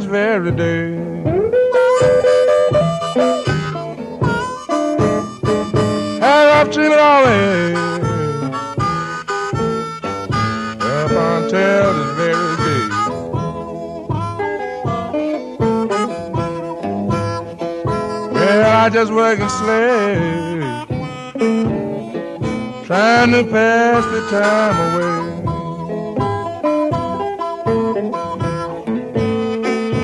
very day. Had up to it always up until this very day. Well, I just work and slave, trying to pass the time away.